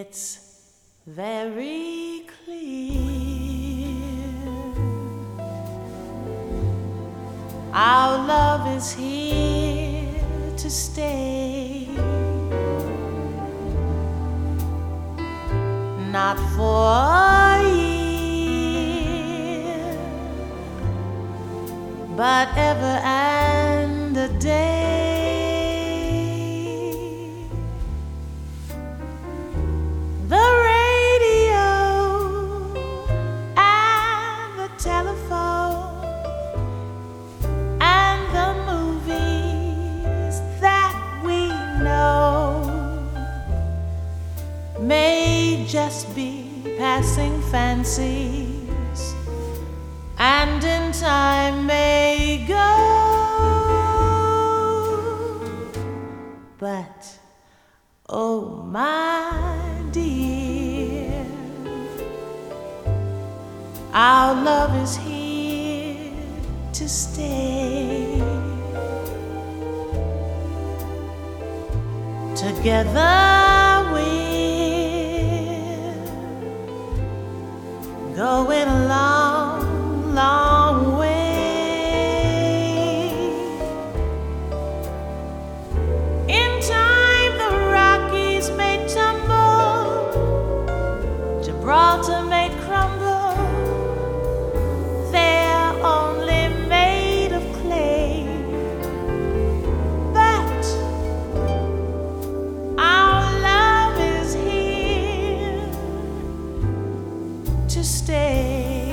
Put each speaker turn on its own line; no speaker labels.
It's very clear our love is here to stay, not for a year, but ever and a day. The radio and the telephone and the movies that we know may just be passing fancies, and in time may go. But oh my dear, our love is here to stay. Together we're going a long, long way. In time the Rockies may tumble, Gibraltar may crumble, they're only made of clay. But our love is here to stay.